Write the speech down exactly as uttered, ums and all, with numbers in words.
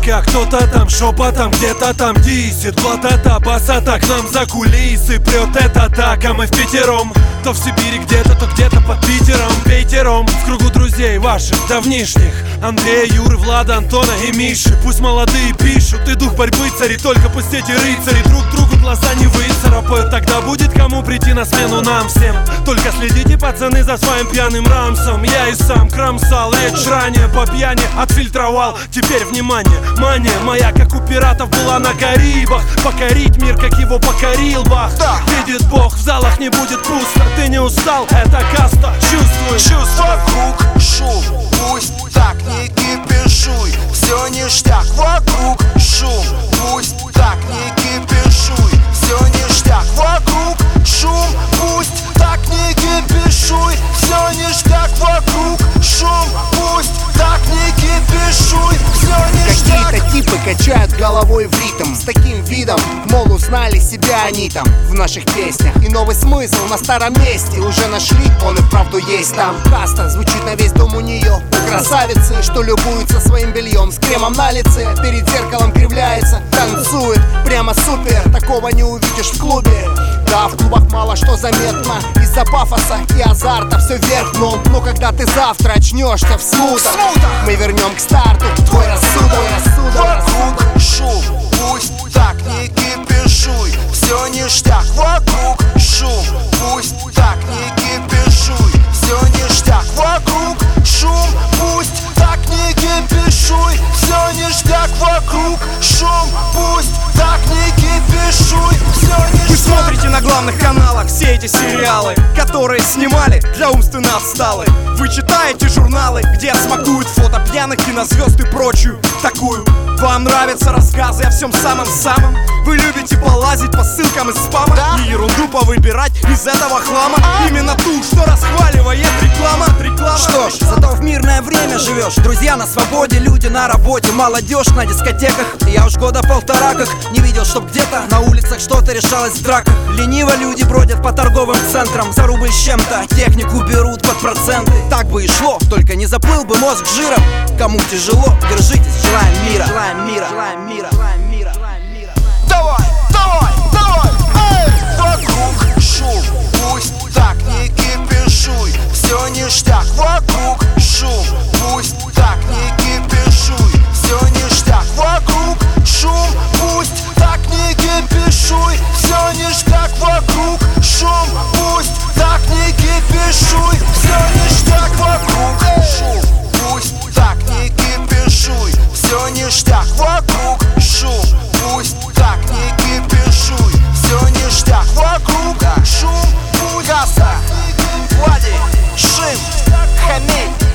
Пока кто-то там шепотом где-то там дисит, вот это басата к нам за кулисы прет это так, а мы впятером. То в Сибири где-то, то где-то под Питером, пятером. В кругу друзей ваших давнишних: Андрея, Юры, Влада, Антона и Миши. Пусть молодые пишут, и дух борьбы царит, только пусть эти рыцари друг другу глаза не выцарапают. Тогда будет кому прийти на смену нам всем. Только следите, пацаны, за своим пьяным рамсом. Я и сам кромсал речь ранее по пьяни, отфильтровал. Теперь внимание, мания моя, как у пиратов, была на Карибах. Покорить мир, как его покорил Бах. Видит Бог, в залах не будет пусто. Ты не устал, это каста, чувствуй. Чувствуй. Вокруг шум, пусть так не кипишуй. Все ништяк, вокруг шум, пусть так не кипишуй. Все ништяк, вокруг шум, пусть так не кипишуй. Все ништяк, вокруг шум, пусть так не кипишуй. Все ништяк. Какие-то типы качают головой в ритм с таким видом, мол, узнали себя они там в наших песнях. И новый смысл на старом месте уже нашли, он и вправду есть там. Каста звучит на весь дом у нее. У красавицы, что любуется своим бельем с кремом на лице, перед зеркалом кривляется, танцует прямо супер. Такого не увидишь в клубе. Да, в клубах мало что заметно из-за пафоса и азарта все вверх дном. Но когда ты завтра очнешься в смутах, мы вернем к старту твой рассудок. Вокруг шум, пусть так не кипишуй. Все ништяк, вокруг шум, пусть так не кипишуй. Все ништяк, вокруг шум, пусть так не кипишуй. Все ништяк, вокруг шум, пусть так не кипишуй. Все ништяк. Вы смотрите на главных каналах все эти сериалы, которые снимали для умственно отсталых. Вы читаете журналы, где смакуют фото пьяных кинозвезд и прочую такую. Вам нравятся рассказы о всем самом-самом. Вы любите полазить по ссылкам из спама, да? И ерунду повыбирать из этого хлама, а? Именно ту, что расхваливает реклама, реклама. Что ж, зато в мирное время живешь. Друзья на свободе, люди на работе, молодежь на дискотеках. Я уж года полтора как не видел, чтоб где-то на улицах что-то решалось в драках. Лениво люди бродят по торговым центрам, за рубль с чем-то технику берут под проценты. Так бы и шло, только не заплыл бы мозг жиром. Кому тяжело, держитесь, желаем мира. Желаем мира, желаем мира, желаем мира, желаем мира. Давай, давай, давай, эй! Вокруг шум, пусть так не кипишуй. Все ништяк, вокруг шум, пусть так не кипишуй. Все ништяк, вокруг шум, пусть так не кипишуй. Все ништяк, вокруг шум, пусть так не кипишуй. Все ништяк, вокруг шум, пусть так не кипишуй. Все ништяк, вокруг шум, пусть так не кипишуй. Все ништяк, вокруг шум, пусть. Каста, Влади, Шим, Хамей.